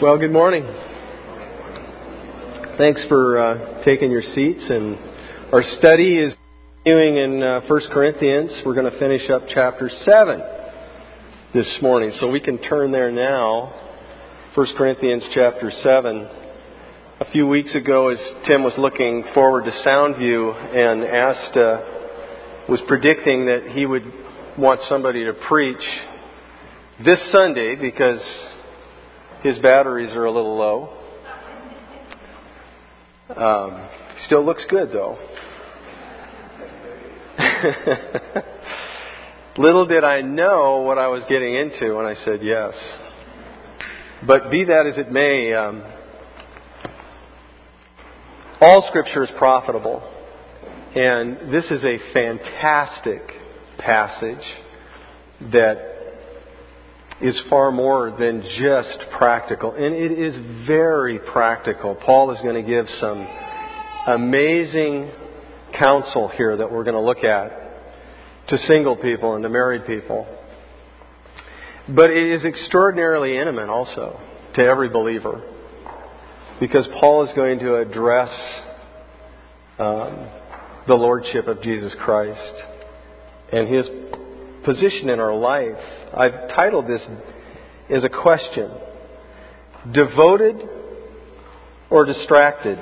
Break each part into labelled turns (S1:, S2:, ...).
S1: Well, good morning. Thanks for taking your seats. And our study is continuing in 1 Corinthians. We're going to finish up chapter 7 this morning. So we can turn there now. 1 Corinthians chapter 7. A few weeks ago, as Tim was looking forward to Soundview and was predicting that he would want somebody to preach this Sunday because his batteries are a little low. Still looks good, though. Little did I know what I was getting into when I said yes. But be that as it may, all Scripture is profitable. And this is a fantastic passage that is far more than just practical. And it is very practical. Paul is going to give some amazing counsel here that we're going to look at to single people and to married people. But it is extraordinarily intimate also to every believer, because Paul is going to address the Lordship of Jesus Christ and His position in our life. I've titled this as a question: devoted or distracted?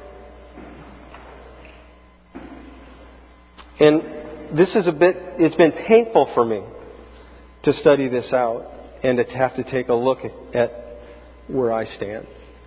S1: And this is it's been painful for me to study this out and to have to take a look at where I stand.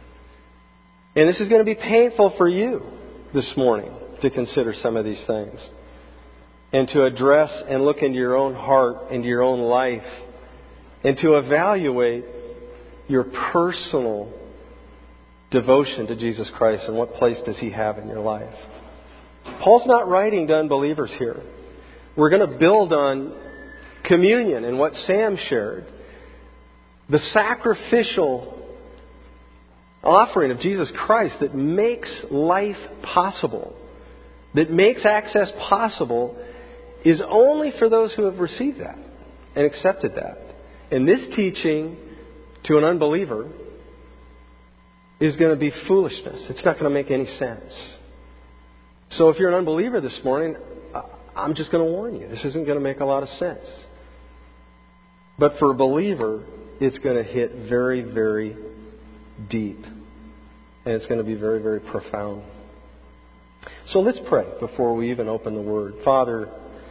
S1: And this is going to be painful for you this morning to consider some of these things, and to address and look into your own heart, into your own life, and to evaluate your personal devotion to Jesus Christ and what place does He have in your life. Paul's not writing to unbelievers here. We're going to build on communion and what Sam shared. The sacrificial offering of Jesus Christ that makes life possible, that makes access possible, is only for those who have received that and accepted that. And this teaching to an unbeliever is going to be foolishness. It's not going to make any sense. So if you're an unbeliever this morning, I'm just going to warn you, this isn't going to make a lot of sense. But for a believer, it's going to hit very, very deep. And it's going to be very, very profound. So let's pray before we even open the Word. Father,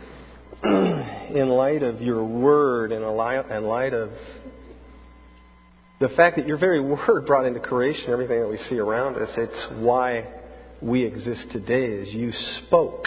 S1: in light of your Word and in light of the fact that your very Word brought into creation everything that we see around us, it's why we exist today, is you spoke.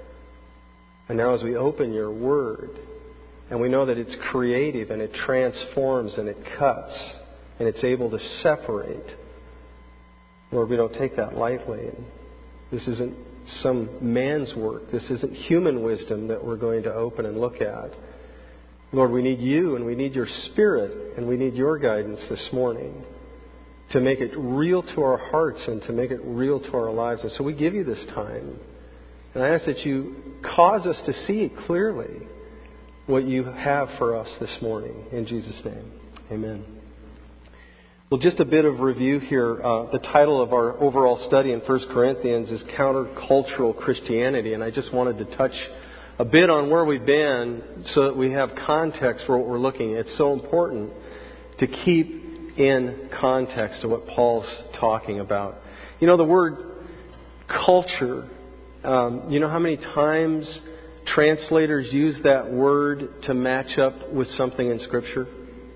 S1: And now as we open your Word, and we know that it's creative and it transforms and it cuts and it's able to separate, Lord, we don't take that lightly. And this isn't some man's work. This isn't human wisdom that we're going to open and look at. Lord, we need you and we need your Spirit and we need your guidance this morning to make it real to our hearts and to make it real to our lives. And so we give you this time. And I ask that you cause us to see clearly what you have for us this morning. In Jesus' name, amen. Well, just a bit of review here. The title of our overall study in 1 Corinthians is Countercultural Christianity. And I just wanted to touch a bit on where we've been so that we have context for what we're looking at. It's so important to keep in context to what Paul's talking about. You know, the word culture, you know how many times translators use that word to match up with something in Scripture?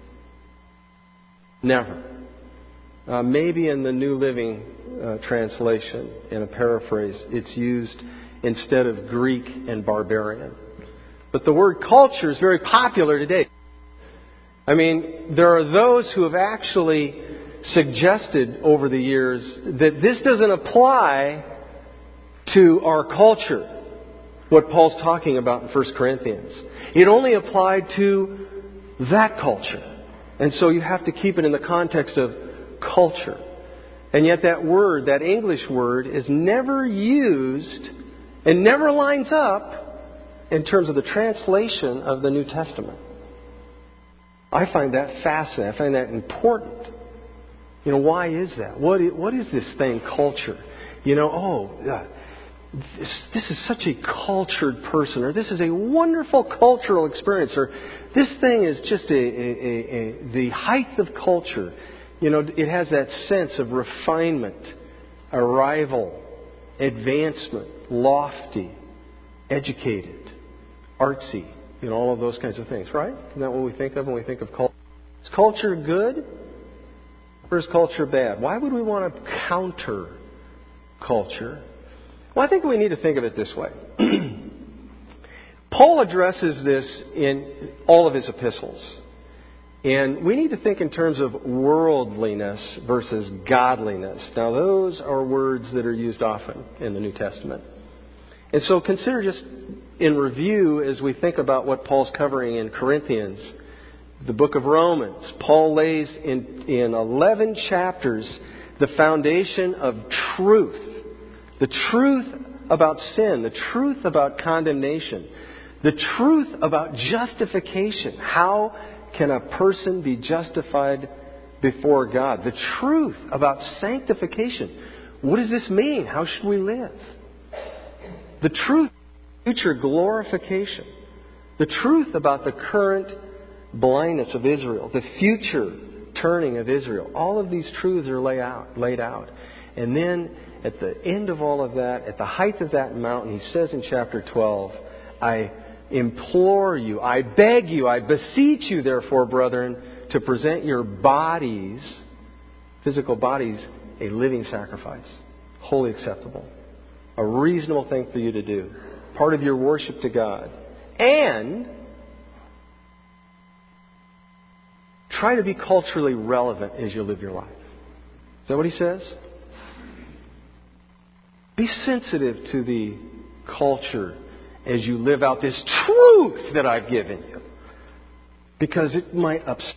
S1: Never. Maybe in the New Living Translation, in a paraphrase, it's used instead of Greek and barbarian. But the word culture is very popular today. I mean, there are those who have actually suggested over the years that this doesn't apply to our culture, what Paul's talking about in 1 Corinthians. It only applied to that culture. And so you have to keep it in the context of culture. And yet that word, that English word, is never used and never lines up in terms of the translation of the New Testament. I find that fascinating. I find that important. Why is that? What is this thing, culture? This is such a cultured person, or this is a wonderful cultural experience, or this thing is just the height of culture. It has that sense of refinement, arrival, advancement, lofty, educated, artsy, all of those kinds of things, right? Isn't that what we think of when we think of culture? Is culture good or is culture bad? Why would we want to counter culture? Well, I think we need to think of it this way. Paul addresses this in all of his epistles. And we need to think in terms of worldliness versus godliness. Now, those are words that are used often in the New Testament. And so consider just in review as we think about what Paul's covering in Corinthians, the book of Romans. Paul lays in 11 chapters the foundation of truth. The truth about sin, the truth about condemnation, the truth about justification. How can a person be justified before God? The truth about sanctification. What does this mean? How should we live? The truth about future glorification. The truth about the current blindness of Israel. The future turning of Israel. All of these truths are laid out. And then at the end of all of that, at the height of that mountain, he says in chapter 12, I implore you, I beg you, I beseech you, therefore, brethren, to present your bodies, physical bodies, a living sacrifice, wholly acceptable, a reasonable thing for you to do, part of your worship to God. And try to be culturally relevant as you live your life. Is that what he says? Be sensitive to the culture as you live out this truth that I've given you. Because it might upset.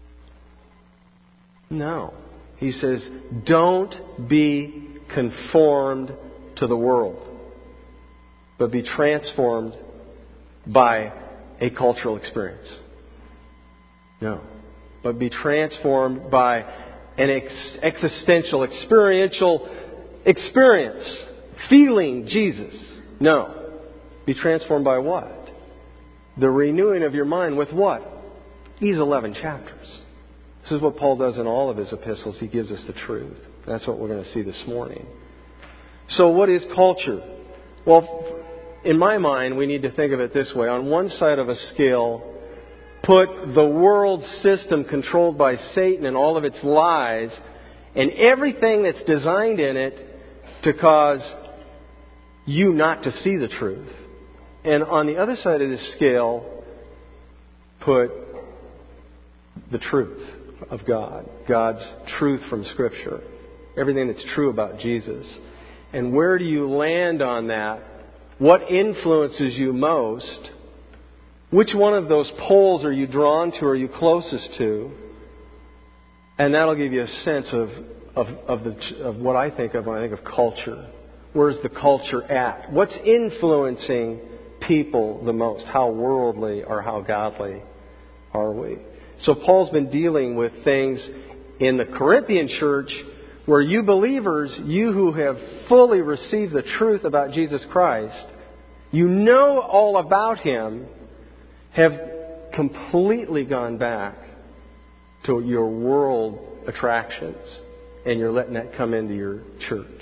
S1: No. He says, don't be conformed to the world, but be transformed by a cultural experience. No. But be transformed by an existential, experiential experience. Feeling Jesus. No. Be transformed by what? The renewing of your mind with what? These 11 chapters. This is what Paul does in all of his epistles. He gives us the truth. That's what we're going to see this morning. So what is culture? Well, in my mind, we need to think of it this way. On one side of a scale, put the world system controlled by Satan and all of its lies and everything that's designed in it to cause you not to see the truth. And on the other side of this scale, put the truth of God. God's truth from Scripture. Everything that's true about Jesus. And where do you land on that? What influences you most? Which one of those poles are you drawn to, or are you closest to? And that'll give you a sense of what I think of when I think of culture. Where's the culture at? What's influencing people the most? How worldly or how godly are we? So Paul's been dealing with things in the Corinthian church where you believers, you who have fully received the truth about Jesus Christ, you know all about Him, have completely gone back to your world attractions, and you're letting that come into your church.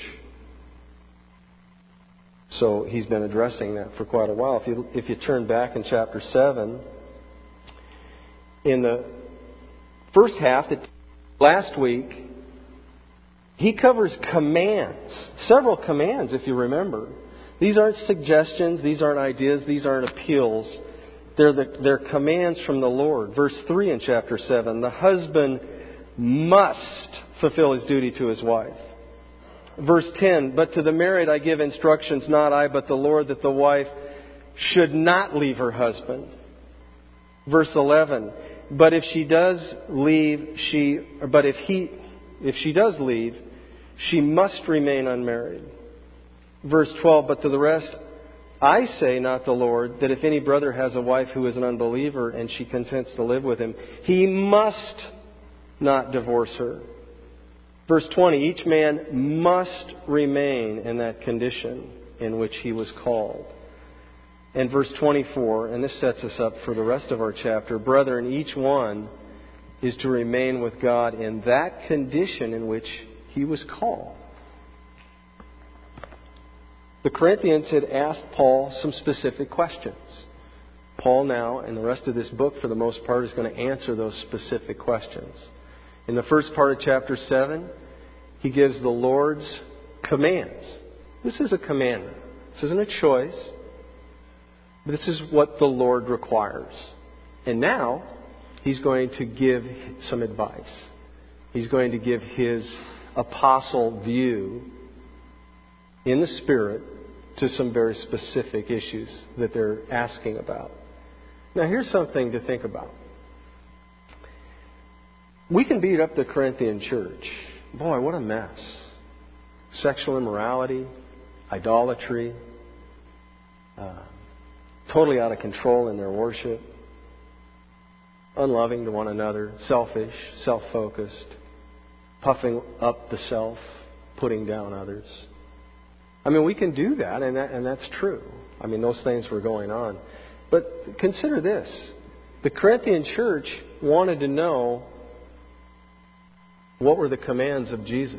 S1: So he's been addressing that for quite a while. If you turn back in chapter 7, in the first half, last week, he covers commands. Several commands, if you remember. These aren't suggestions. These aren't ideas. These aren't appeals. They're commands from the Lord. Verse 3 in chapter 7, the husband must fulfill his duty to his wife. Verse 10, but to the married I give instructions, not I, but the Lord, that the wife should not leave her husband. Verse 11, but if she does leave, if she does leave, she must remain unmarried. Verse 12, but to the rest I say, not the Lord, that if any brother has a wife who is an unbeliever and she consents to live with him, he must not divorce her. Verse 20, each man must remain in that condition in which he was called. And verse 24, and this sets us up for the rest of our chapter, brethren, each one is to remain with God in that condition in which he was called. The Corinthians had asked Paul some specific questions. Paul now, and the rest of this book for the most part, is going to answer those specific questions. In the first part of chapter 7, he gives the Lord's commands. This is a commandment. This isn't a choice. But this is what the Lord requires. And now, he's going to give some advice. He's going to give his apostle view in the Spirit to some very specific issues that they're asking about. Now, here's something to think about. We can beat up the Corinthian church. Boy, what a mess. Sexual immorality, idolatry, totally out of control in their worship, unloving to one another, selfish, self-focused, puffing up the self, putting down others. I mean, we can do that, and that's true. I mean, those things were going on. But consider this. The Corinthian church wanted to know what were the commands of Jesus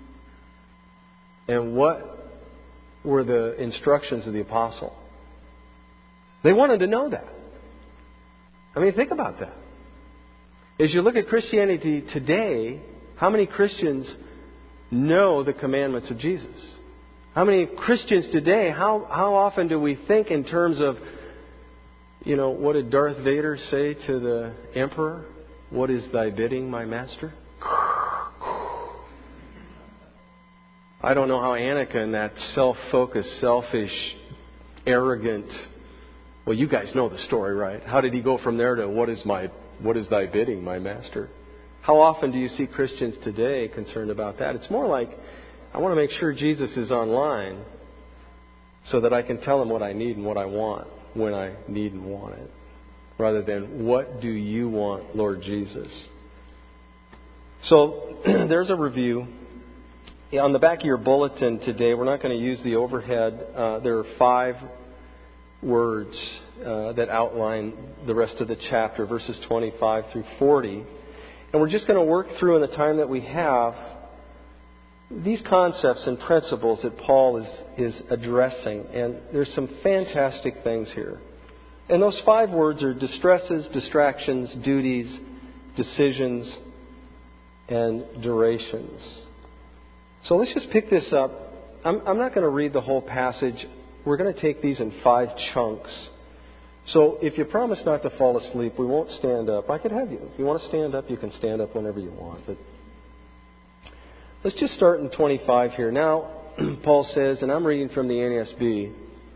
S1: and what were the instructions of the apostle. They wanted to know that. I mean, think about that. As you look at Christianity today, how many Christians know the commandments of Jesus? How many Christians today, how often do we think in terms of, what did Darth Vader say to the emperor? What is thy bidding, my master? I don't know how Anakin, that self-focused, selfish, arrogant, well, you guys know the story, right? How did he go from there to what is thy bidding, my master? How often do you see Christians today concerned about that? It's more like, I want to make sure Jesus is online so that I can tell him what I need and what I want when I need and want it, rather than what do you want, Lord Jesus? So there's a review. On the back of your bulletin today, we're not going to use the overhead. There are 5 words that outline the rest of the chapter, verses 25 through 40. And we're just going to work through in the time that we have these concepts and principles that Paul is addressing. And there's some fantastic things here. And those 5 words are distresses, distractions, duties, decisions, and durations. So let's just pick this up. I'm not going to read the whole passage. We're going to take these in 5 chunks. So if you promise not to fall asleep, we won't stand up. I could have you. If you want to stand up, you can stand up whenever you want. But let's just start in 25 here. Now, Paul says, and I'm reading from the NASB.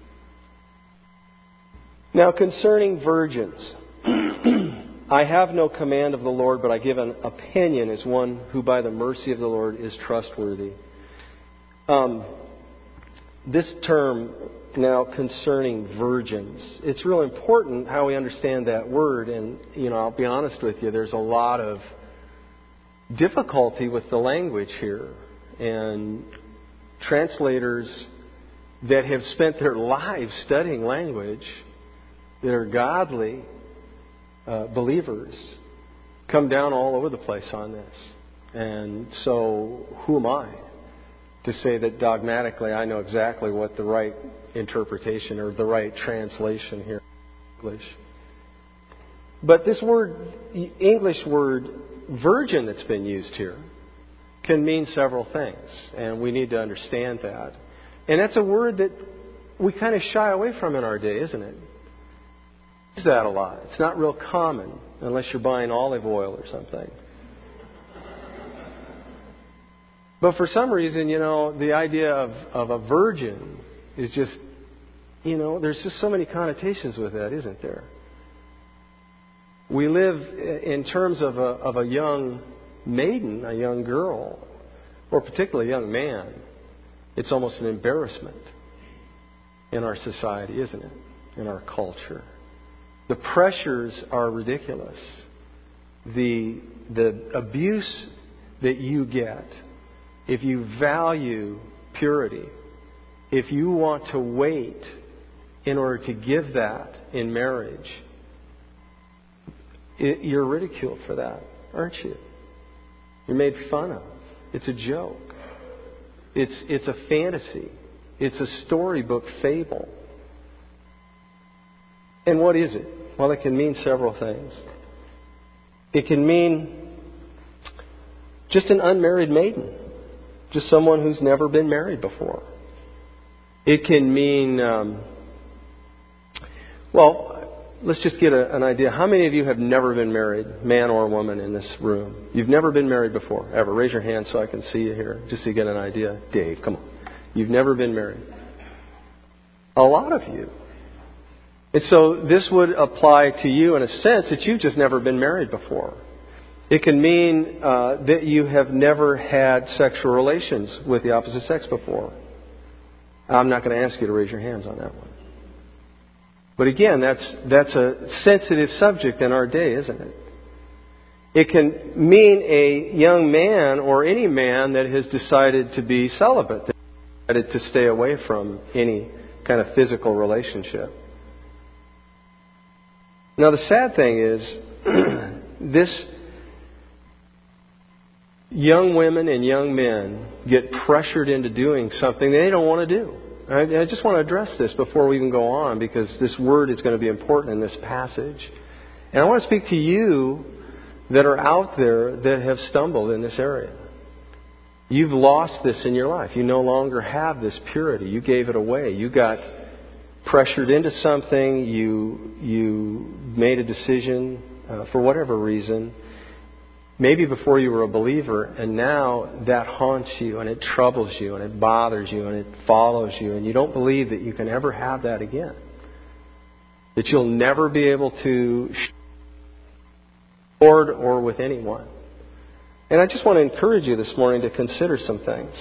S1: Now, concerning virgins, I have no command of the Lord, but I give an opinion as one who by the mercy of the Lord is trustworthy. This term, now, concerning virgins, it's real important how we understand that word. And, I'll be honest with you, there's a lot of difficulty with the language here. And translators that have spent their lives studying language, that are godly believers, come down all over the place on this. And so who am I to say that dogmatically I know exactly what the right interpretation or the right translation here in English. But this English word virgin that's been used here can mean several things. And we need to understand that. And that's a word that we kind of shy away from in our day, isn't it? Use that a lot. It's not real common unless you're buying olive oil or something. But for some reason, the idea of a virgin is just, there's just so many connotations with that, isn't there? We live in terms of a young maiden, a young girl, or particularly a young man. It's almost an embarrassment in our society, isn't it? In our culture. The pressures are ridiculous. The abuse that you get if you value purity, if you want to wait in order to give that in marriage, you're ridiculed for that, aren't you? You're made fun of. It's a joke. It's a fantasy. It's a storybook fable. And what is it? Well, it can mean several things. It can mean just an unmarried maiden. Just someone who's never been married before. It can mean, let's just get an idea. How many of you have never been married, man or woman, in this room? You've never been married before, ever. Raise your hand so I can see you here, just so you get an idea. Dave, come on. You've never been married. A lot of you. And so this would apply to you in a sense that you've just never been married before. It can mean that you have never had sexual relations with the opposite sex before. I'm not going to ask you to raise your hands on that one. But again, that's a sensitive subject in our day, isn't it? It can mean a young man or any man that has decided to be celibate, that has decided to stay away from any kind of physical relationship. Now, the sad thing is, this young women and young men get pressured into doing something they don't want to do. I just want to address this before we even go on, because this word is going to be important in this passage. And I want to speak to you that are out there that have stumbled in this area. You've lost this in your life. You no longer have this purity. You gave it away. You got pressured into something. You made a decision for whatever reason, maybe before you were a believer, and now that haunts you and it troubles you and it bothers you and it follows you, and you don't believe that you can ever have that again. That you'll never be able to share with the Lord or with anyone. And I just want to encourage you this morning to consider some things.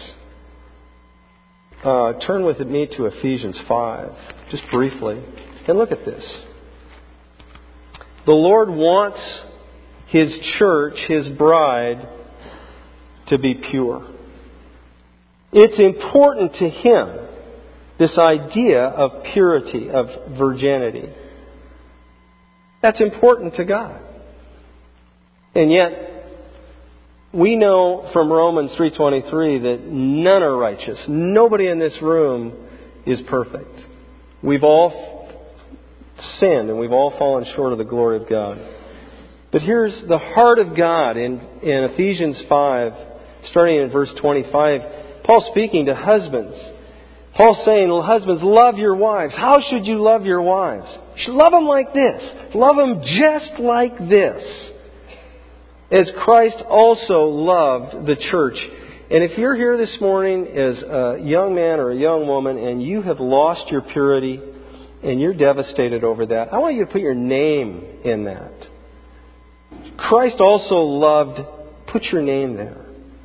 S1: Turn with me to Ephesians 5, just briefly, and look at this. The Lord wants His church, His bride, to be pure. It's important to Him, this idea of purity, of virginity. That's important to God. And yet, we know from Romans 3:23 that none are righteous. Nobody in this room is perfect. We've all sinned and we've all fallen short of the glory of God. But here's the heart of God in Ephesians 5, starting in verse 25. Paul's speaking to husbands. Paul's saying, husbands, love your wives. How should you love your wives? You should love them like this. Love them just like this. As Christ also loved the church. And if you're here this morning as a young man or a young woman and you have lost your purity and you're devastated over that, I want you to put your name in that. Christ also loved, put your name there,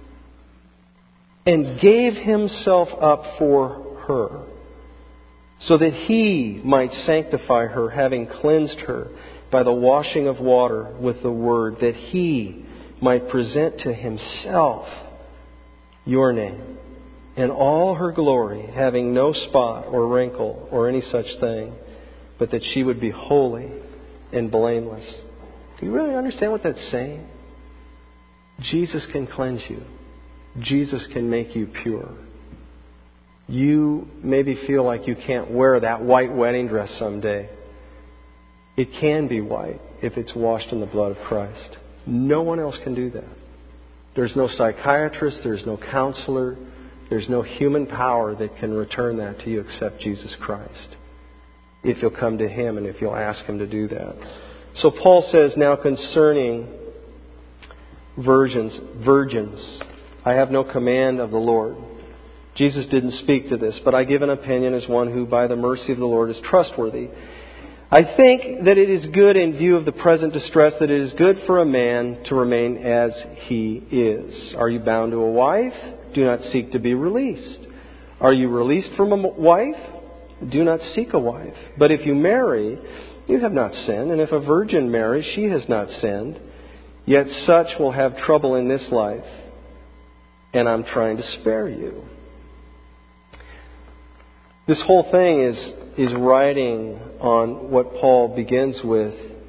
S1: and gave Himself up for her, so that He might sanctify her, having cleansed her by the washing of water with the Word, that He might present to Himself your name in all her glory, having no spot or wrinkle or any such thing, but that she would be holy and blameless. Do you really understand what that's saying? Jesus can cleanse you. Jesus can make you pure. You maybe feel like you can't wear that white wedding dress someday. It can be white if it's washed in the blood of Christ. No one else can do that. There's no psychiatrist, there's no counselor, there's no human power that can return that to you except Jesus Christ. If you'll come to Him and if you'll ask Him to do that. So Paul says now concerning virgins, I have no command of the Lord. Jesus didn't speak to this, but I give an opinion as one who by the mercy of the Lord is trustworthy. I think that it is good in view of the present distress, that it is good for a man to remain as he is. Are you bound to a wife? Do not seek to be released. Are you released from a wife? Do not seek a wife. But if you marry, you have not sinned, and if a virgin marries, she has not sinned. Yet such will have trouble in this life, and I'm trying to spare you. This whole thing is riding on what Paul begins with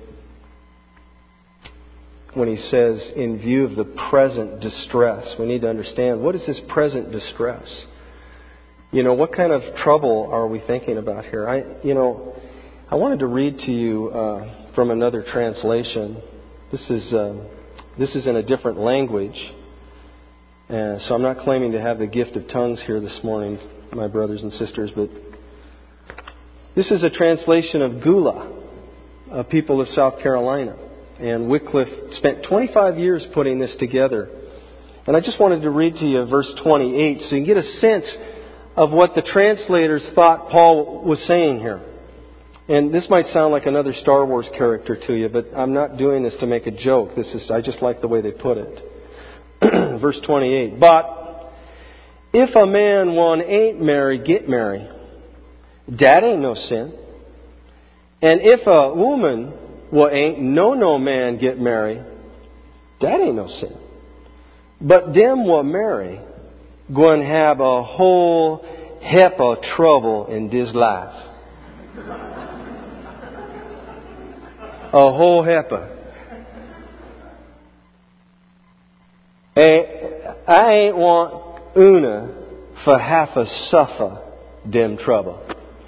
S1: when he says, in view of the present distress. We need to understand, what is this present distress? What kind of trouble are we thinking about here? I wanted to read to you from another translation. This is in a different language. So I'm not claiming to have the gift of tongues here this morning, my brothers and sisters, but this is a translation of Gula, a people of South Carolina. And Wycliffe spent 25 years putting this together. And I just wanted to read to you verse 28 so you can get a sense of what the translators thought Paul was saying here. And this might sound like another Star Wars character to you, but I'm not doing this to make a joke. I just like the way they put it. Verse 28. But if a man one ain't married, get married. That ain't no sin. And if a woman ain't no man get married, that ain't no sin. But them what marry going to have a whole heap of trouble in this life. A whole heap of. I ain't want Una for half a suffer them trouble.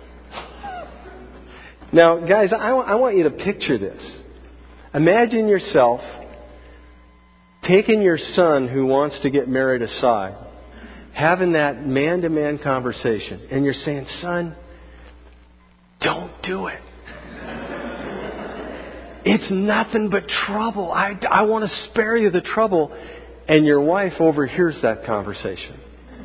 S1: Now, guys, I want you to picture this. Imagine yourself taking your son who wants to get married aside, having that man-to-man conversation, and you're saying, son, don't do it. It's nothing but trouble. I want to spare you the trouble. And your wife overhears that conversation.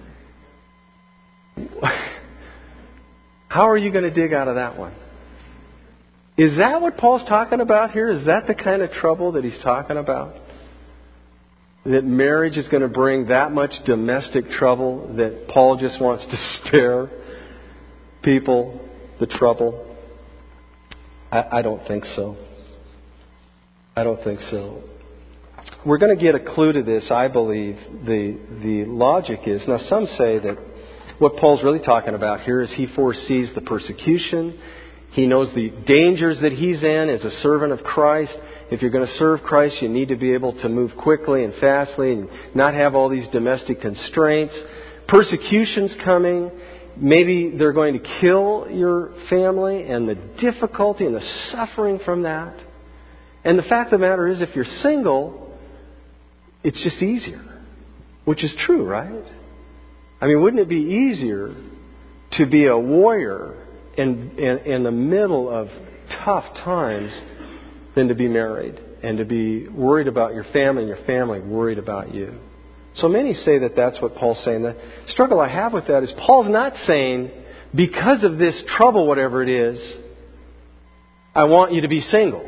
S1: How are you going to dig out of that one? Is that what Paul's talking about here? Is that the kind of trouble that he's talking about? That marriage is going to bring that much domestic trouble that Paul just wants to spare people the trouble? I don't think so. I don't think so. We're going to get a clue to this, I believe. The logic is, now some say that what Paul's really talking about here is he foresees the persecution. He knows the dangers that he's in as a servant of Christ. If you're going to serve Christ, you need to be able to move quickly and fastly and not have all these domestic constraints. Persecution's coming. Maybe they're going to kill your family, and the difficulty and the suffering from that. And the fact of the matter is, if you're single, it's just easier. Which is true, right? I mean, wouldn't it be easier to be a warrior in the middle of tough times than to be married and to be worried about your family and your family worried about you? So many say that that's what Paul's saying. The struggle I have with that is Paul's not saying, because of this trouble, whatever it is, I want you to be single.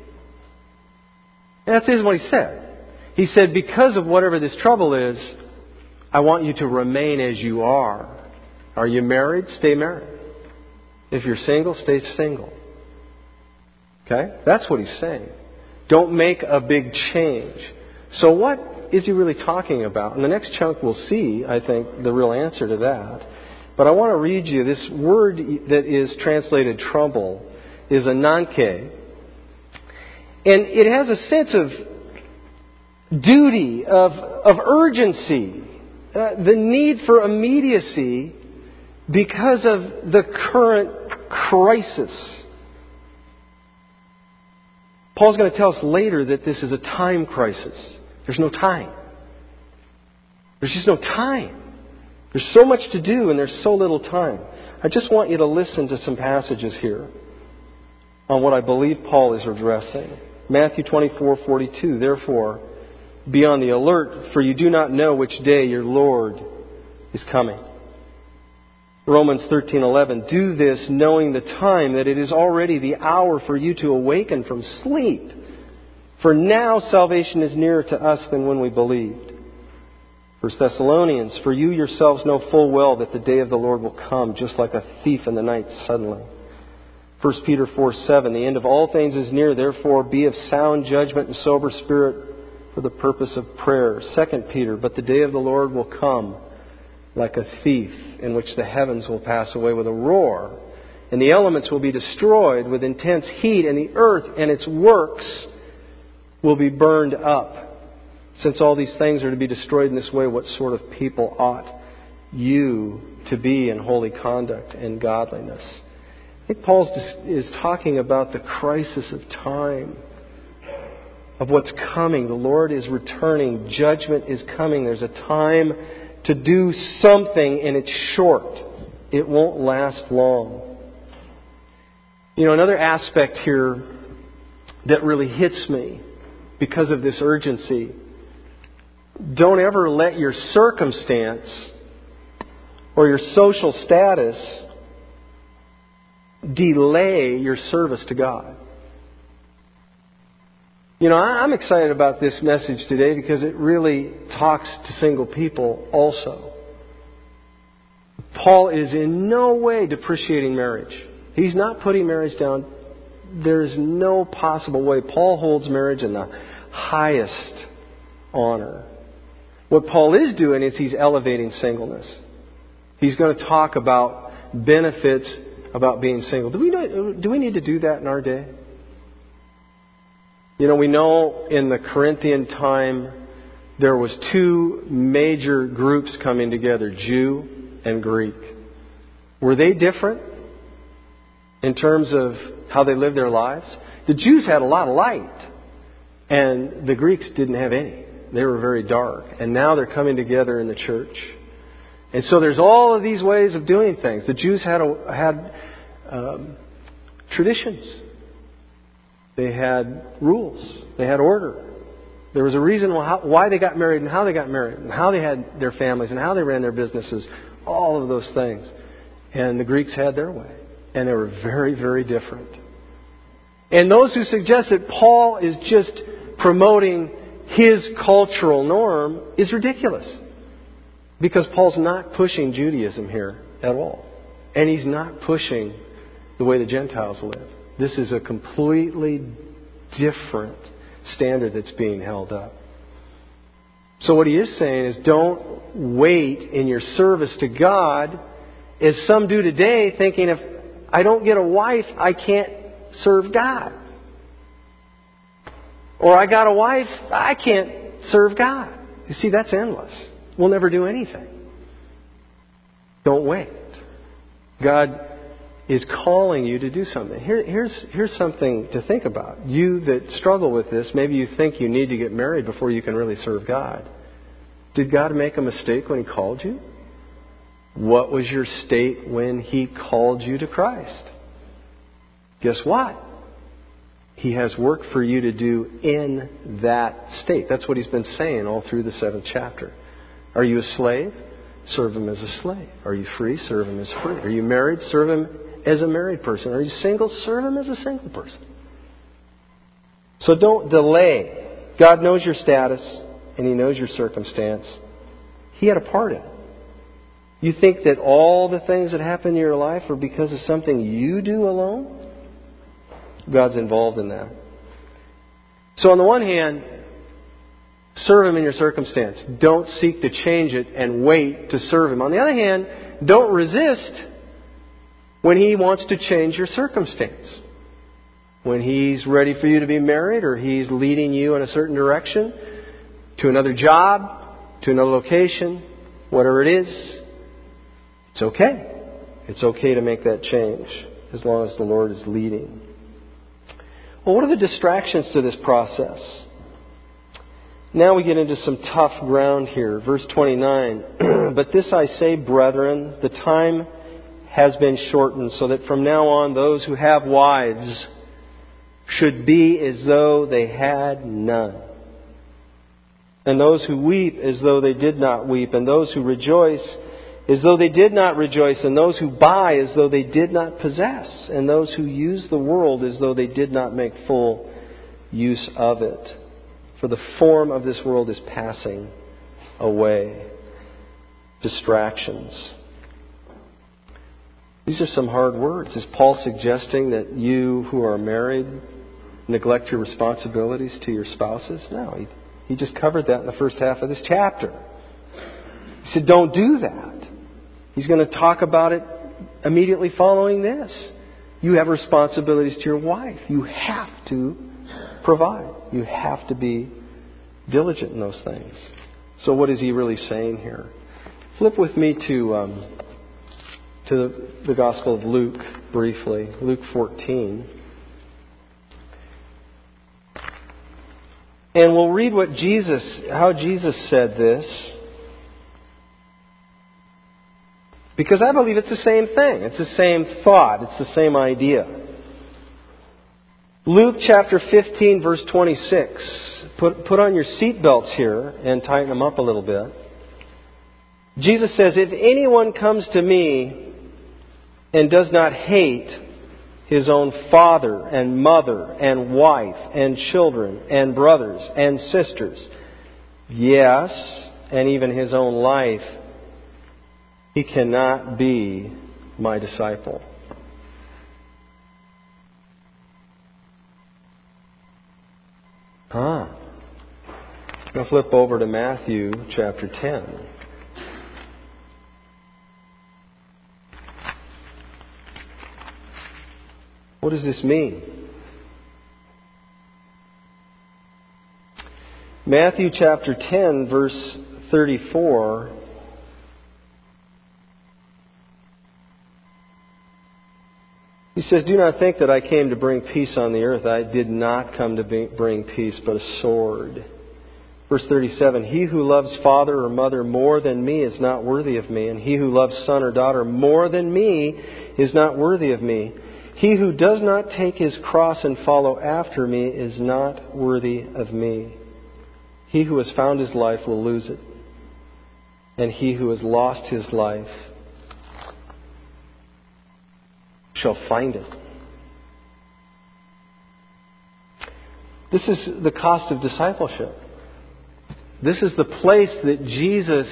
S1: That isn't what he said. He said, because of whatever this trouble is, I want you to remain as you are. Are you married? Stay married. If you're single, stay single. Okay? That's what he's saying. Don't make a big change. So what is he really talking about? In the next chunk we'll see, I think, the real answer to that. But I want to read you this word that is translated trouble is ananke. And it has a sense of duty, of urgency, the need for immediacy because of the current crisis. Paul's going to tell us later that this is a time crisis. There's no time. There's just no time. There's so much to do and there's so little time. I just want you to listen to some passages here on what I believe Paul is addressing. Matthew 24:42. Therefore, be on the alert, for you do not know which day your Lord is coming. Romans 13:11. Do this knowing the time, that it is already the hour for you to awaken from sleep. For now salvation is nearer to us than when we believed. 1 Thessalonians. For you yourselves know full well that the day of the Lord will come, just like a thief in the night suddenly. 1 Peter 4:7. The end of all things is near, therefore be of sound judgment and sober spirit. for the purpose of prayer. 2 Peter, but the day of the Lord will come like a thief, in which the heavens will pass away with a roar, and the elements will be destroyed with intense heat, and the earth and its works will be burned up. Since all these things are to be destroyed in this way, what sort of people ought you to be in holy conduct and godliness? I think Paul is talking about the crisis of time, of what's coming. The Lord is returning. Judgment is coming. There's a time to do something, and it's short. It won't last long. You know, another aspect here that really hits me because of this urgency, don't ever let your circumstance or your social status delay your service to God. You know, I'm excited about this message today because it really talks to single people also. Paul is in no way depreciating marriage. He's not putting marriage down. There is no possible way. Paul holds marriage in the highest honor. What Paul is doing is he's elevating singleness. He's going to talk about benefits about being single. Do we need to do that in our day? You know, we know in the Corinthian time there was two major groups coming together, Jew and Greek. Were they different in terms of how they lived their lives? The Jews had a lot of light, and the Greeks didn't have any. They were very dark. And now they're coming together in the church. And so there's all of these ways of doing things. The Jews had traditions. They had rules. They had order. There was a reason why they got married and how they got married and how they had their families and how they ran their businesses. All of those things. And the Greeks had their way. And they were very, very different. And those who suggest that Paul is just promoting his cultural norm is ridiculous. Because Paul's not pushing Judaism here at all. And he's not pushing the way the Gentiles live. This is a completely different standard that's being held up. So what he is saying is don't wait in your service to God, as some do today, thinking if I don't get a wife, I can't serve God. Or I got a wife, I can't serve God. You see, that's endless. We'll never do anything. Don't wait. God is calling you to do something. Here's something to think about. You that struggle with this, maybe you think you need to get married before you can really serve God. Did God make a mistake when He called you? What was your state when He called you to Christ? Guess what? He has work for you to do in that state. That's what He's been saying all through the 7th chapter. Are you a slave? Serve Him as a slave. Are you free? Serve Him as free. Are you married? Serve Him as a married person. Are you single? Serve Him as a single person. So don't delay. God knows your status and He knows your circumstance. He had a part in it. You think that all the things that happen in your life are because of something you do alone? God's involved in that. So on the one hand, serve Him in your circumstance. Don't seek to change it and wait to serve Him. On the other hand, don't resist when He wants to change your circumstance. When He's ready for you to be married, or He's leading you in a certain direction, to another job, to another location, whatever it is, it's okay. It's okay to make that change as long as the Lord is leading. Well, what are the distractions to this process? Now we get into some tough ground here. Verse 29. But this I say, brethren, the time has been shortened, so that from now on those who have wives should be as though they had none. And those who weep as though they did not weep. And those who rejoice as though they did not rejoice. And those who buy as though they did not possess. And those who use the world as though they did not make full use of it. For the form of this world is passing away. Distractions. These are some hard words. Is Paul suggesting that you who are married neglect your responsibilities to your spouses? No. He just covered that in the first half of this chapter. He said, don't do that. He's going to talk about it immediately following this. You have responsibilities to your wife. You have to provide. You have to be diligent in those things. So what is he really saying here? Flip with me to the Gospel of Luke briefly. Luke 14. And we'll read how Jesus said this. Because I believe it's the same thing. It's the same thought. It's the same idea. Luke chapter 15, verse 26. Put on your seatbelts here and tighten them up a little bit. Jesus says, if anyone comes to me and does not hate his own father and mother and wife and children and brothers and sisters, yes, and even his own life, he cannot be my disciple. I'm going to flip over to Matthew chapter 10. What does this mean? Matthew chapter 10, verse 34. He says, do not think that I came to bring peace on the earth. I did not come to bring peace, but a sword. Verse 37, he who loves father or mother more than me is not worthy of me, and he who loves son or daughter more than me is not worthy of me. He who does not take his cross and follow after me is not worthy of me. He who has found his life will lose it, and he who has lost his life shall find it. This is the cost of discipleship. This is the place that Jesus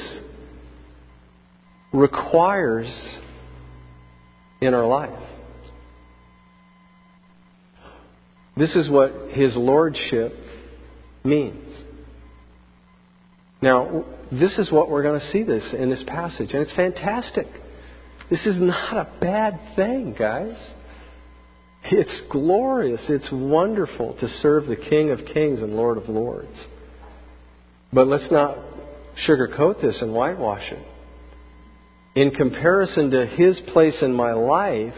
S1: requires in our life. This is what His Lordship means. Now, this is what we're going to see in this passage, and it's fantastic. This is not a bad thing, guys. It's glorious. It's wonderful to serve the King of Kings and Lord of Lords. But let's not sugarcoat this and whitewash it. In comparison to His place in my life,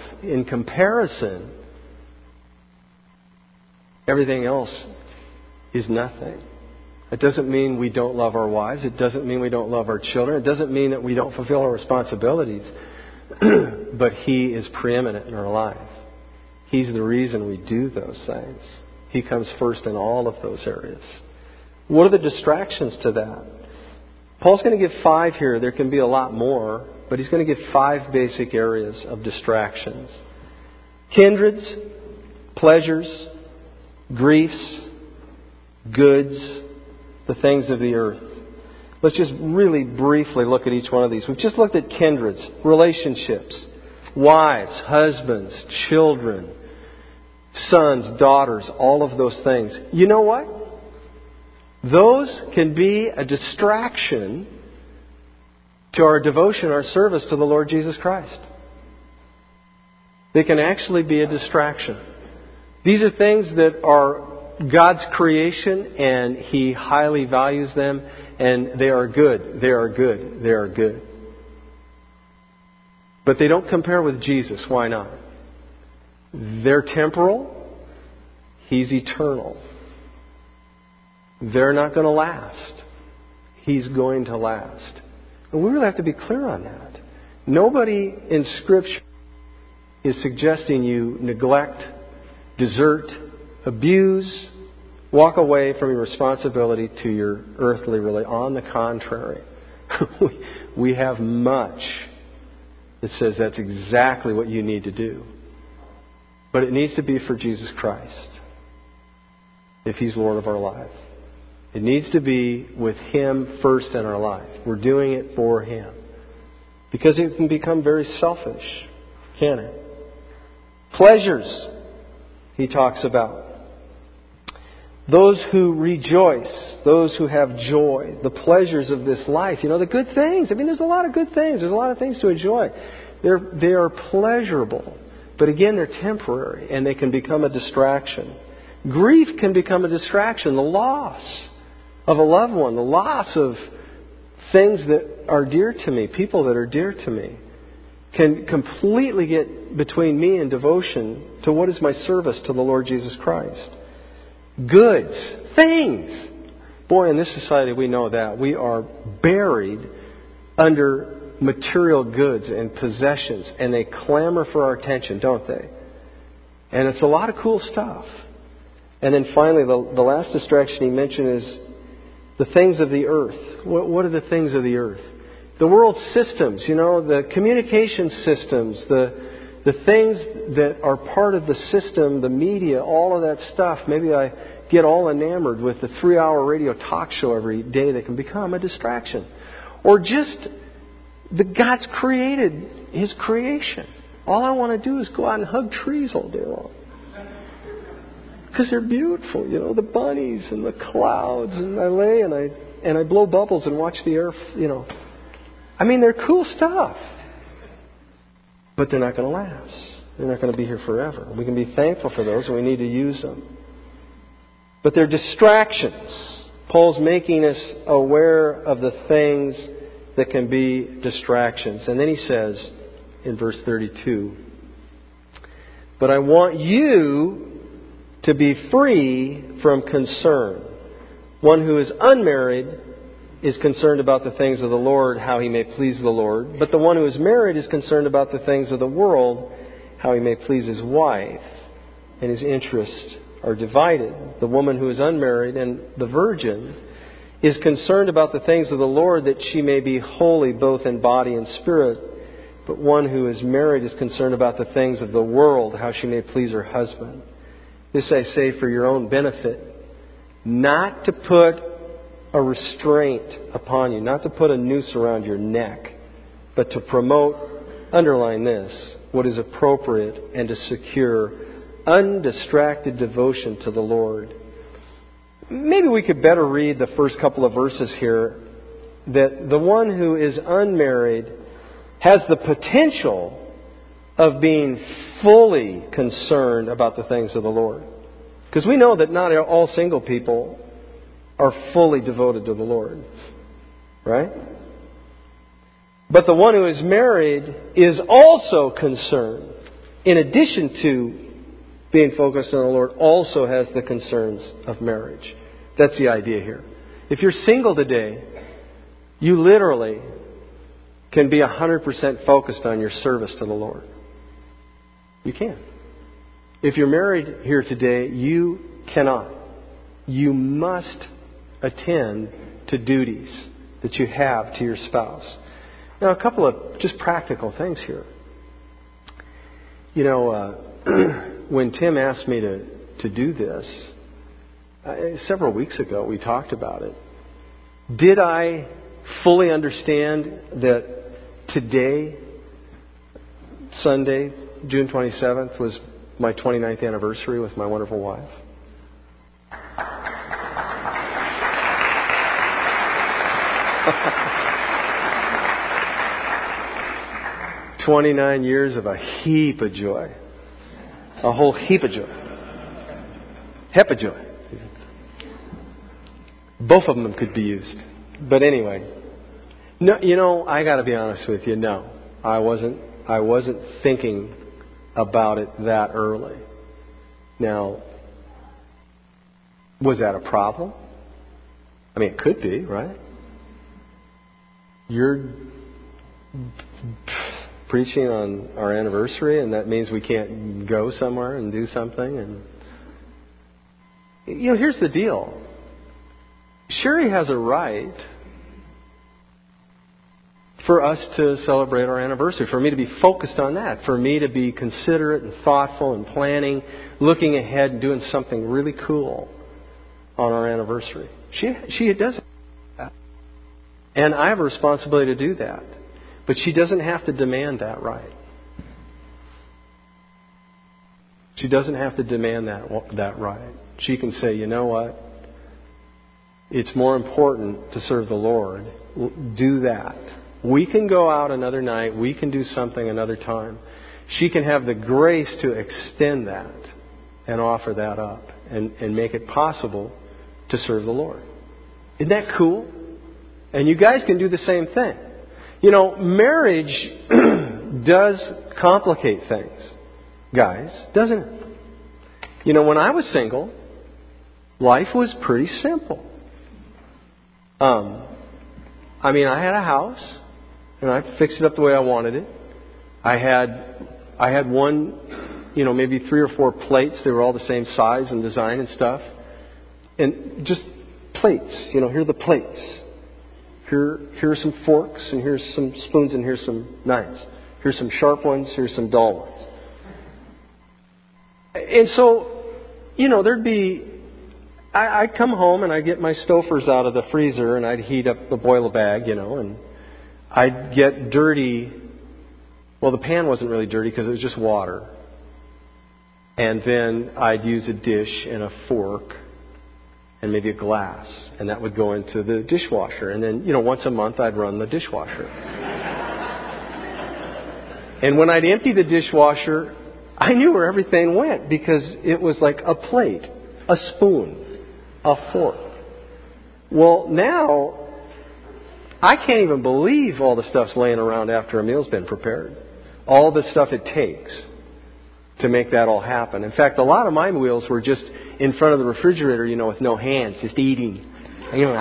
S1: everything else is nothing. It doesn't mean we don't love our wives. It doesn't mean we don't love our children. It doesn't mean that we don't fulfill our responsibilities. But He is preeminent in our life. He's the reason we do those things. He comes first in all of those areas. What are the distractions to that? Paul's going to give 5 here. There can be a lot more, but he's going to give 5 basic areas of distractions. Kindreds, pleasures, griefs, goods, the things of the earth. Let's just really briefly look at each one of these. We've just looked at kindreds, relationships, wives, husbands, children, sons, daughters, all of those things. You know what? Those can be a distraction to our devotion, our service to the Lord Jesus Christ. They can actually be a distraction. These are things that are God's creation, and He highly values them, and they are good. They are good. They are good. But they don't compare with Jesus. Why not? They're temporal. He's eternal. They're not going to last. He's going to last. And we really have to be clear on that. Nobody in Scripture is suggesting you neglect, desert, abuse, walk away from your responsibility to your earthly relationship. On the contrary, we have much that says that's exactly what you need to do. But it needs to be for Jesus Christ, if He's Lord of our life. It needs to be with Him first in our life. We're doing it for Him. Because it can become very selfish, can it? Pleasures, he talks about. those who rejoice, those who have joy, the pleasures of this life, the good things. I mean, there's a lot of good things. There's a lot of things to enjoy. They are pleasurable. But again, they're temporary and they can become a distraction. Grief can become a distraction. The loss of a loved one, the loss of things that are dear to me, people that are dear to me, can completely get between me and devotion to what is my service to the Lord Jesus Christ. Goods, things. Boy, in this society we know that. We are buried under material goods and possessions, and they clamor for our attention, don't they? And it's a lot of cool stuff. And then finally, the last distraction he mentioned is the things of the earth. What are the things of the earth? The world systems, the communication systems, the things that are part of the system, the media, all of that stuff. Maybe I get all enamored with the 3-hour radio talk show every day that can become a distraction. Or just God's created His creation. All I want to do is go out and hug trees all day long. Because they're beautiful, the bunnies and the clouds, and I lay and I blow bubbles and watch the air, I mean, they're cool stuff. But they're not going to last. They're not going to be here forever. We can be thankful for those, and we need to use them. But they're distractions. Paul's making us aware of the things that can be distractions. And then he says in verse 32, "But I want you to be free from concern. One who is unmarried is concerned about the things of the Lord, how he may please the Lord. But the one who is married is concerned about the things of the world, how he may please his wife. And his interests are divided. The woman who is unmarried and the virgin is concerned about the things of the Lord, that she may be holy both in body and spirit. But one who is married is concerned about the things of the world, how she may please her husband. This I say for your own benefit, not to put a restraint upon you, not to put a noose around your neck, but to promote, underline this, what is appropriate and to secure undistracted devotion to the Lord." Maybe we could better read the first couple of verses here, that the one who is unmarried has the potential of being fully concerned about the things of the Lord. Because we know that not all single people are fully devoted to the Lord. Right? But the one who is married is also concerned, in addition to being focused on the Lord, also has the concerns of marriage. That's the idea here. If you're single today, you literally can be 100% focused on your service to the Lord. You can. If you're married here today, you cannot. You must attend to duties that you have to your spouse. Now, a couple of just practical things here. When Tim asked me to do this, several weeks ago we talked about it. Did I fully understand that today, Sunday, June 27th, was my 29th anniversary with my wonderful wife? 29 years of a heap of joy. A whole heap of joy. Heap of joy. Both of them could be used. But anyway. No, I got to be honest with you. No, I wasn't thinking about it that early. Now, was that a problem? I mean, it could be, right? You're preaching on our anniversary, and that means we can't go somewhere and do something. And here's the deal. Sherry has a right for us to celebrate our anniversary, for me to be focused on that, for me to be considerate and thoughtful and planning, looking ahead and doing something really cool on our anniversary. She does that. And I have a responsibility to do that. But she doesn't have to demand that right. She doesn't have to demand that right. She can say, you know what? It's more important to serve the Lord. Do that. We can go out another night. We can do something another time. She can have the grace to extend that and offer that up and make it possible to serve the Lord. Isn't that cool? And you guys can do the same thing. You know, marriage does complicate things, guys, doesn't it? You know, when I was single, life was pretty simple. I had a house, and I fixed it up the way I wanted it. I had one, maybe 3 or 4 plates. They were all the same size and design and stuff. And just plates. Here are the plates. Here are some forks, and here's some spoons, and here's some knives. Here's some sharp ones, here's some dull ones. And so, there'd be... I'd come home and I'd get my Stouffer's out of the freezer and I'd heat up the boil a bag, and I'd get dirty. Well, the pan wasn't really dirty because it was just water. And then I'd use a dish and a fork and maybe a glass, and that would go into the dishwasher. And then, once a month I'd run the dishwasher. And when I'd empty the dishwasher, I knew where everything went because it was like a plate, a spoon, a fork. Well, now, I can't even believe all the stuff's laying around after a meal's been prepared. All the stuff it takes to make that all happen. In fact, a lot of my meals were just in front of the refrigerator, with no hands, just eating. There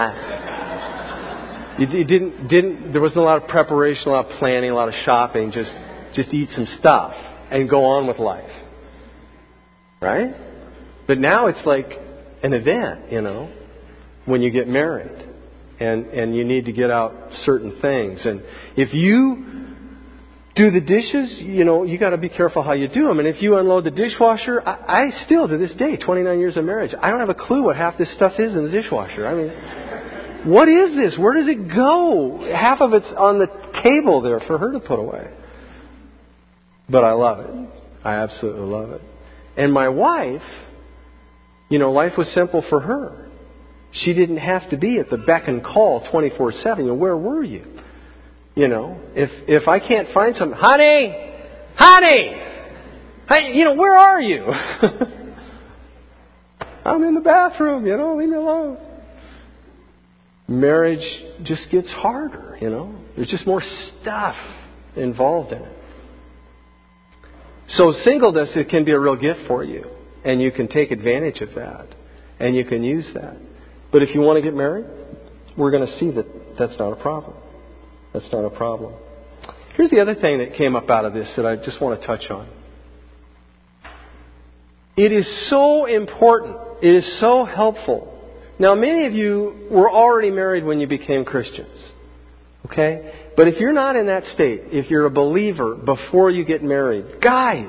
S1: wasn't a lot of preparation, a lot of planning, a lot of shopping. Just eat some stuff and go on with life. Right? But now it's like an event, when you get married. And you need to get out certain things. And if you do the dishes, you got to be careful how you do them. And if you unload the dishwasher, I still, to this day, 29 years of marriage, I don't have a clue what half this stuff is in the dishwasher. What is this? Where does it go? Half of it's on the table there for her to put away. But I love it. I absolutely love it. And my wife, life was simple for her. She didn't have to be at the beck and call 24/7. Where were you? If I can't find something, honey, hey, where are you? I'm in the bathroom. Leave me alone. Marriage just gets harder. There's just more stuff involved in it. So singleness, it can be a real gift for you, and you can take advantage of that, and you can use that. But if you want to get married, we're going to see that that's not a problem. That's not a problem. Here's the other thing that came up out of this that I just want to touch on. It is so important. It is so helpful. Now, many of you were already married when you became Christians. Okay? But if you're not in that state, if you're a believer before you get married, guys,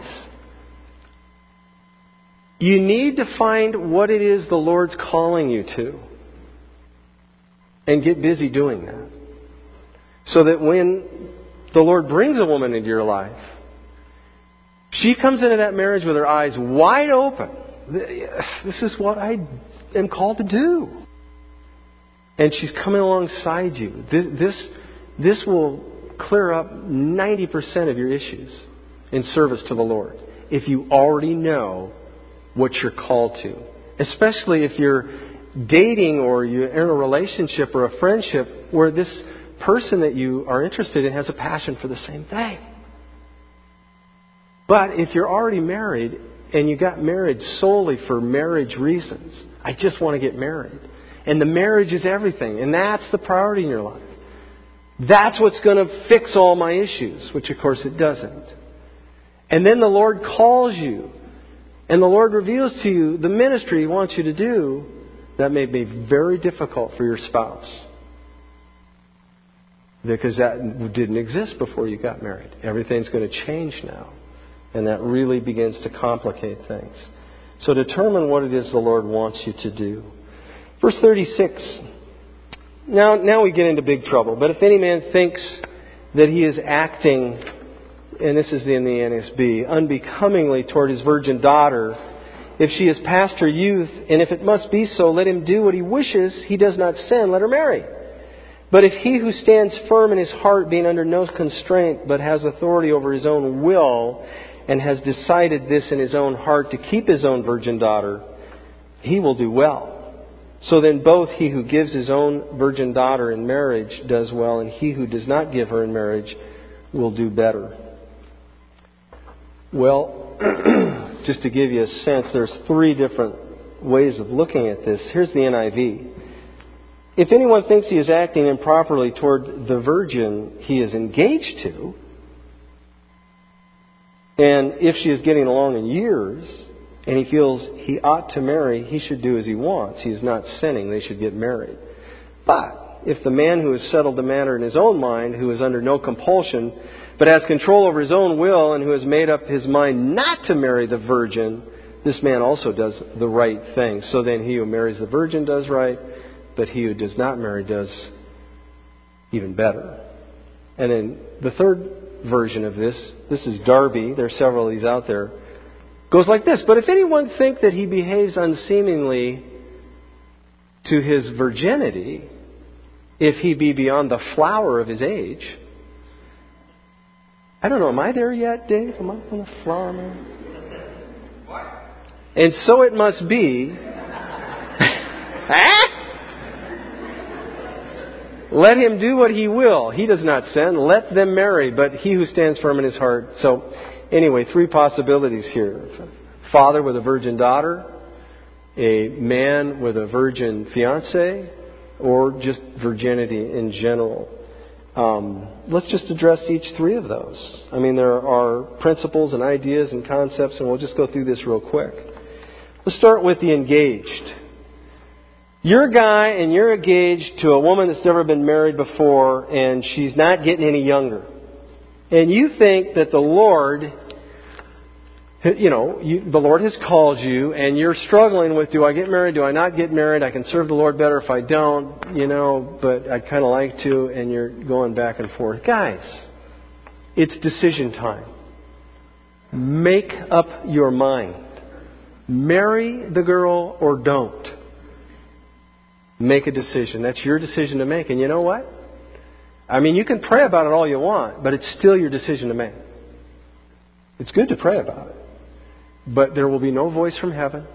S1: you need to find what it is the Lord's calling you to. And get busy doing that. So that when the Lord brings a woman into your life, she comes into that marriage with her eyes wide open. This is what I am called to do. And she's coming alongside you. This will clear up 90% of your issues in service to the Lord. If you already know what you're called to. Especially if you're dating or you're in a relationship or a friendship where this person that you are interested in has a passion for the same thing. But if you're already married and you got married solely for marriage reasons, I just want to get married. And the marriage is everything. And that's the priority in your life. That's what's going to fix all my issues, which of course it doesn't. And then the Lord calls you. And the Lord reveals to you the ministry He wants you to do. That may be very difficult for your spouse. Because that didn't exist before you got married. Everything's going to change now. And that really begins to complicate things. So determine what it is the Lord wants you to do. Verse 36. Now we get into big trouble. But if any man thinks that he is acting, and this is in the NSB, unbecomingly toward his virgin daughter, if she is past her youth, and if it must be so, let him do what he wishes. He does not sin, let her marry. But if he who stands firm in his heart, being under no constraint, but has authority over his own will, and has decided this in his own heart to keep his own virgin daughter, he will do well. So then both he who gives his own virgin daughter in marriage does well, and he who does not give her in marriage will do better. Well, just to give you a sense, there's 3 different ways of looking at this. Here's the NIV. If anyone thinks he is acting improperly toward the virgin he is engaged to, and if she is getting along in years, and he feels he ought to marry, he should do as he wants. He is not sinning. They should get married. But if the man who has settled the matter in his own mind, who is under no compulsion, but has control over his own will, and who has made up his mind not to marry the virgin, this man also does the right thing. So then he who marries the virgin does right, but he who does not marry does even better. And then the third version of this is Darby. There are several of these out there. Goes like this: but if anyone think that he behaves unseemingly to his virginity, if he be beyond the flower of his age. I don't know, am I there yet, Dave? Am I on the flower, man? And so it must be. Let him do what he will. He does not sin. Let them marry, but he who stands firm in his heart. So, anyway, 3 possibilities here. Father with a virgin daughter, a man with a virgin fiancée, or just virginity in general. Let's just address each 3 of those. I mean, there are principles and ideas and concepts, and we'll just go through this real quick. Let's start with the engaged. You're a guy and you're engaged to a woman that's never been married before, and she's not getting any younger. And you think that the Lord, the Lord has called you, and you're struggling with, do I get married? Do I not get married? I can serve the Lord better if I don't, but I'd kind of like to, and you're going back and forth. Guys, it's decision time. Make up your mind. Marry the girl or don't. Make a decision. That's your decision to make. And you know what? I mean, you can pray about it all you want, but it's still your decision to make. It's good to pray about it. But there will be no voice from heaven.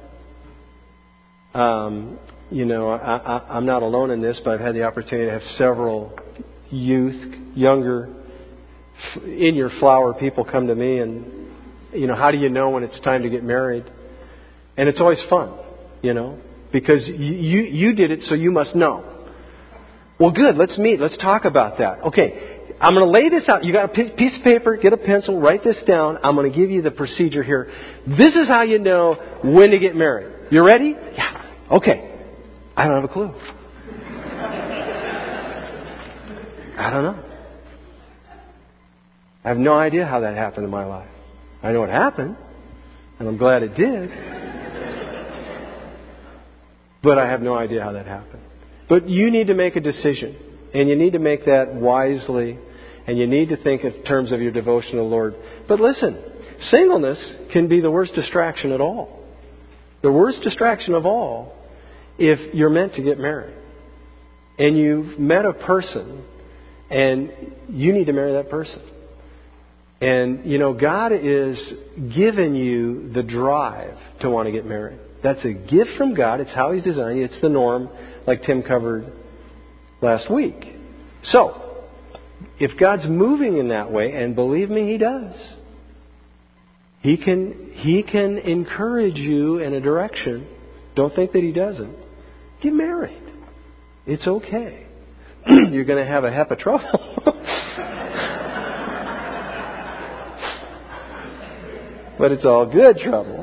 S1: I'm not alone in this, but I've had the opportunity to have several younger, in your flower people come to me and, how do you know when it's time to get married? And it's always fun, because you did it, so you must know. Well, good. Let's meet. Let's talk about that. Okay. I'm going to lay this out. You got a piece of paper, get a pencil, write this down. I'm going to give you the procedure here. This is how you know when to get married. You ready? Yeah. Okay. I don't have a clue. I don't know. I have no idea how that happened in my life. I know it happened, and I'm glad it did. But I have no idea how that happened. But you need to make a decision. And you need to make that wisely. And you need to think in terms of your devotion to the Lord. But listen, singleness can be the worst distraction at all. The worst distraction of all if you're meant to get married. And you've met a person and you need to marry that person. And, God is giving you the drive to want to get married. That's a gift from God. It's how He's designed you. It's the norm, like Tim covered last week. So, if God's moving in that way, and believe me, He does, He can encourage you in a direction. Don't think that He doesn't. Get married. It's okay. You're going to have a heap of trouble. But it's all good trouble.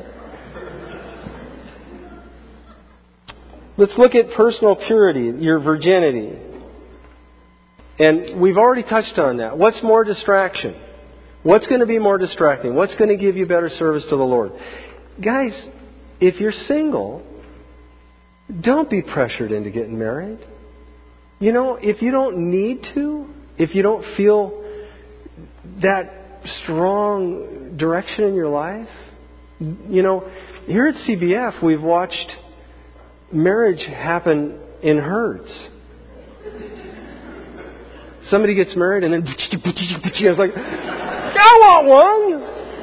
S1: Let's look at personal purity, your virginity. And we've already touched on that. What's more distraction? What's going to be more distracting? What's going to give you better service to the Lord? Guys, if you're single, don't be pressured into getting married. If you don't need to, if you don't feel that strong direction in your life, here at CBF, we've watched marriage happen in herds. Somebody gets married and then I was like, I want one.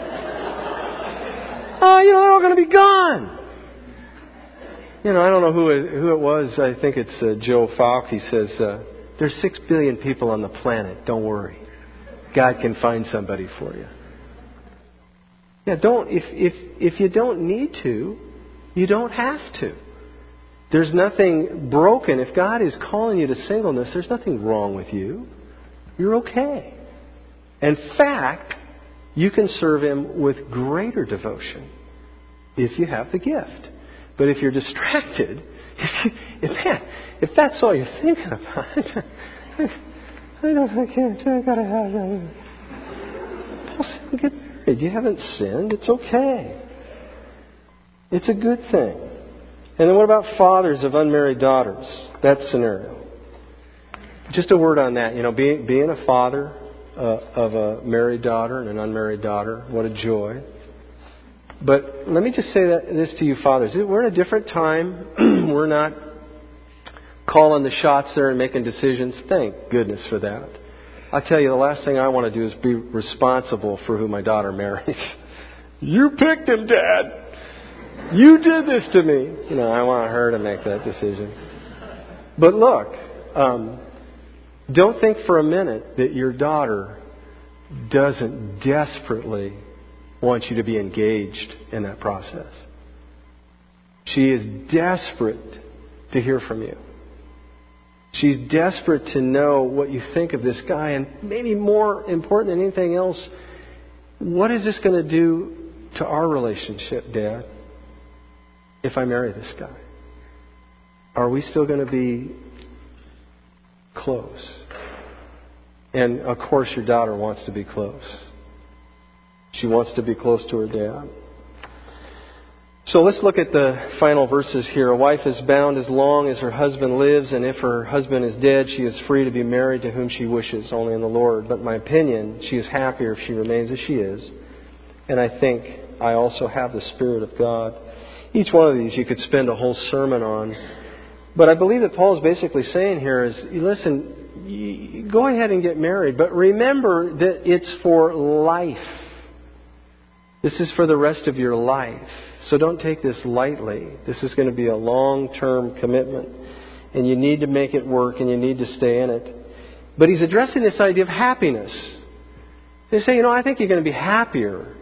S1: They're all going to be gone. I don't know who it was. I think it's Joe Falk. He says, there's 6 billion people on the planet. Don't worry. God can find somebody for you. Yeah, if you don't need to, you don't have to. There's nothing broken. If God is calling you to singleness, there's nothing wrong with you. You're okay. In fact, you can serve Him with greater devotion if you have the gift. But if you're distracted, if that's all you're thinking about, I can't. I gotta have that. Get married. You haven't sinned. It's okay. It's a good thing. And then what about fathers of unmarried daughters? That scenario. Just a word on that. Being a father of a married daughter and an unmarried daughter, what a joy. But let me just say this to you fathers. We're in a different time. We're not calling the shots there and making decisions. Thank goodness for that. I tell you, the last thing I want to do is be responsible for who my daughter marries. You picked him, Dad. You did this to me. I want her to make that decision. But look, don't think for a minute that your daughter doesn't desperately want you to be engaged in that process. She is desperate to hear from you. She's desperate to know what you think of this guy, and maybe more important than anything else, what is this going to do to our relationship, Dad, if I marry this guy? Are we still going to be close? And of course your daughter wants to be close. She wants to be close to her dad. So let's look at the final verses here. A wife is bound as long as her husband lives, and if her husband is dead, she is free to be married to whom she wishes, only in the Lord. But in my opinion, she is happier if she remains as she is. And I think I also have the Spirit of God. Each one of these you could spend a whole sermon on. But I believe that Paul is basically saying here is, listen, go ahead and get married, but remember that it's for life. This is for the rest of your life. So don't take this lightly. This is going to be a long-term commitment. And you need to make it work and you need to stay in it. But he's addressing this idea of happiness. They say, I think you're going to be happier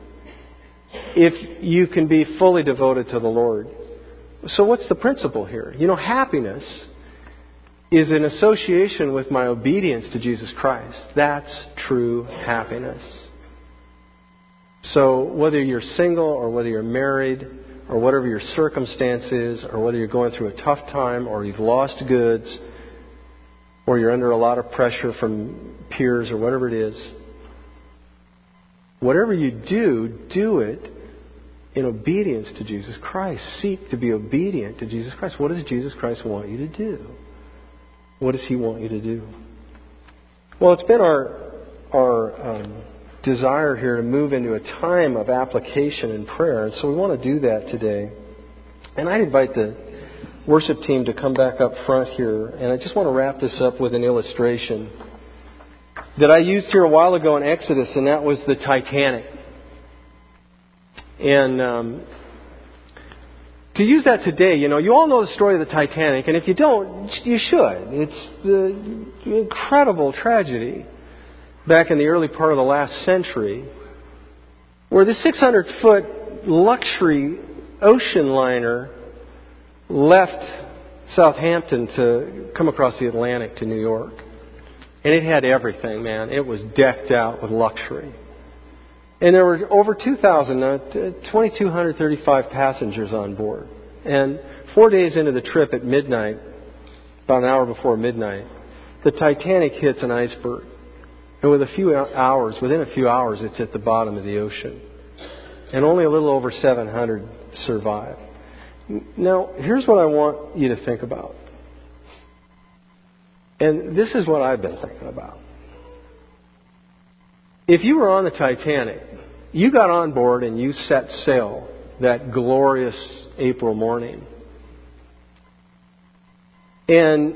S1: if you can be fully devoted to the Lord. So what's the principle here? Happiness is an association with my obedience to Jesus Christ. That's true happiness. So whether you're single or whether you're married or whatever your circumstance is or whether you're going through a tough time or you've lost goods or you're under a lot of pressure from peers or whatever it is, whatever you do it in obedience to Jesus Christ. Seek to be obedient to Jesus Christ. What does Jesus Christ want you to do? What does He want you to do? Well, it's been our desire here to move into a time of application and prayer. And so we want to do that today. And I invite the worship team to come back up front here. And I just want to wrap this up with an illustration that I used here a while ago in Exodus, and that was the Titanic. And to use that today, you all know the story of the Titanic. And if you don't, you should. It's the incredible tragedy back in the early part of the last century, where the 600-foot luxury ocean liner left Southampton to come across the Atlantic to New York. And it had everything, man. It was decked out with luxury. And there were over 2,235 passengers on board. And 4 days into the trip at midnight, about an hour before midnight, the Titanic hits an iceberg. And within a few hours, it's at the bottom of the ocean. And only a little over 700 survive. Now, here's what I want you to think about. And this is what I've been thinking about. If you were on the Titanic, you got on board and you set sail that glorious April morning. And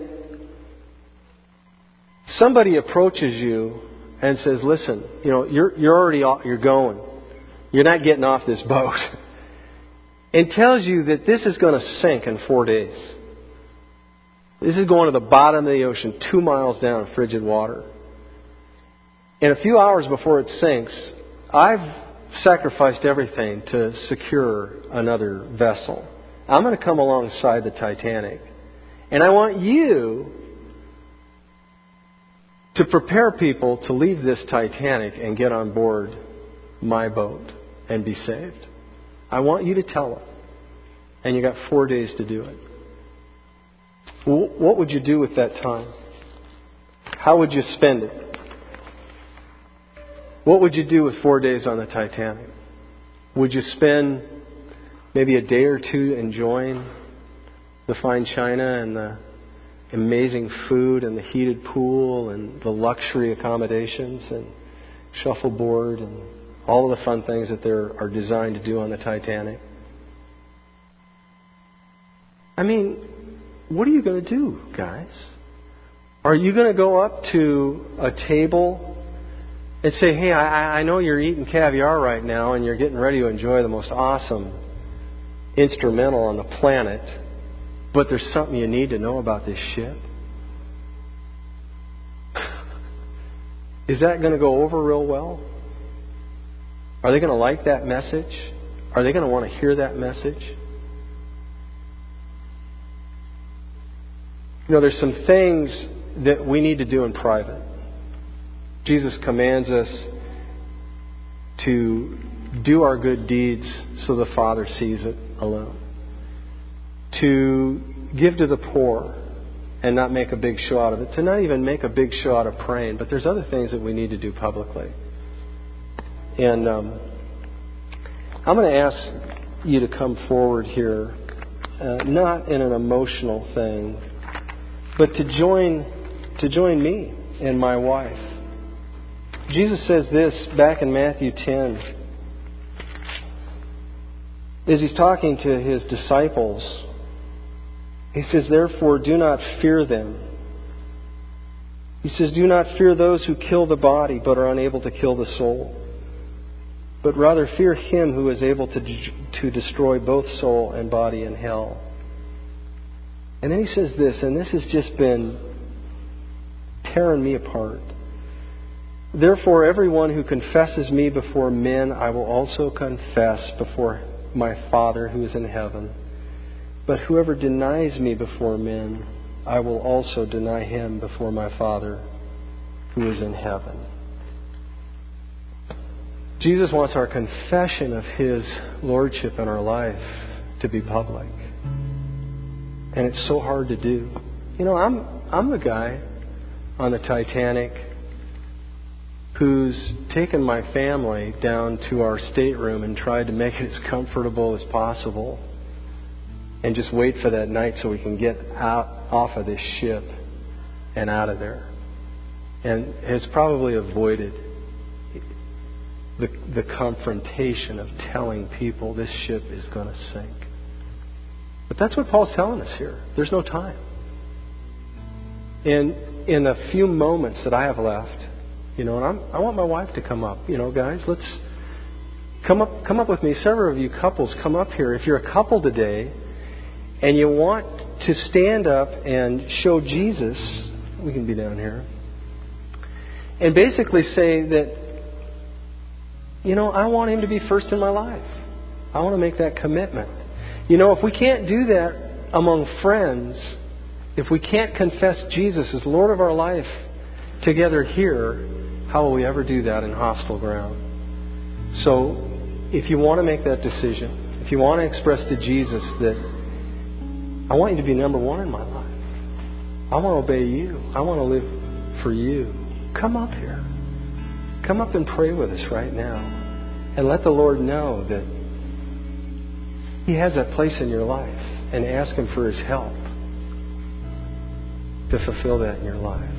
S1: somebody approaches you and says, listen, you're going. You're not getting off this boat. And tells you that this is going to sink in 4 days. This is going to the bottom of the ocean, 2 miles down, frigid water. And a few hours before it sinks, I've sacrificed everything to secure another vessel. I'm going to come alongside the Titanic. And I want you to prepare people to leave this Titanic and get on board my boat and be saved. I want you to tell them. And you got 4 days to do it. What would you do with that time? How would you spend it? What would you do with 4 days on the Titanic? Would you spend maybe a day or two enjoying the fine china and the amazing food and the heated pool and the luxury accommodations and shuffleboard and all of the fun things that there are designed to do on the Titanic? I mean, what are you going to do, guys? Are you going to go up to a table and say, hey, I know you're eating caviar right now and you're getting ready to enjoy the most awesome instrumental on the planet, but there's something you need to know about this ship? Is that going to go over real well? Are they going to like that message? Are they going to want to hear that message? There's some things that we need to do in private. Jesus commands us to do our good deeds so the Father sees it alone. To give to the poor and not make a big show out of it. To not even make a big show out of praying. But there's other things that we need to do publicly. And I'm going to ask you to come forward here, not in an emotional thing, but to join me and my wife. Jesus says this back in Matthew 10. As He's talking to His disciples, He says, therefore, do not fear them. He says, do not fear those who kill the body but are unable to kill the soul. But rather fear Him who is able to destroy both soul and body in hell. And then He says this, and this has just been tearing me apart. Therefore, everyone who confesses me before men, I will also confess before my Father who is in heaven. But whoever denies me before men, I will also deny him before my Father who is in heaven. Jesus wants our confession of His Lordship in our life to be public. And it's so hard to do. I'm the guy on the Titanic who's taken my family down to our stateroom and tried to make it as comfortable as possible and just wait for that night so we can get off of this ship and out of there. And has probably avoided the confrontation of telling people this ship is going to sink. But that's what Paul's telling us here. There's no time. And in a few moments that I have left, and I want my wife to come up. Guys, let's come up with me. Several of you couples, come up here. If you're a couple today and you want to stand up and show Jesus, we can be down here, and basically say that, I want Him to be first in my life. I want to make that commitment. If we can't do that among friends, if we can't confess Jesus as Lord of our life together here, how will we ever do that in hostile ground? So, if you want to make that decision, if you want to express to Jesus that I want you to be number one in my life, I want to obey you, I want to live for you, come up here. Come up and pray with us right now. And let the Lord know that He has that place in your life, and ask Him for His help to fulfill that in your life.